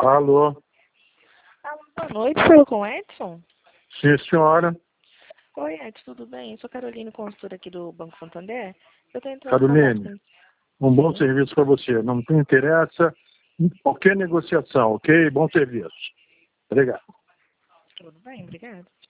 Alô? Alô, boa noite, falo com o Edson? Sim, senhora. Oi, Edson, tudo bem? Eu sou Carolina, consultora aqui do Banco Santander. Eu estou entrando em contato Caroline, com... um bom Sim, serviço para você. Não me interessa qualquer negociação, ok? Bom serviço. Obrigado. tudo bem, obrigada.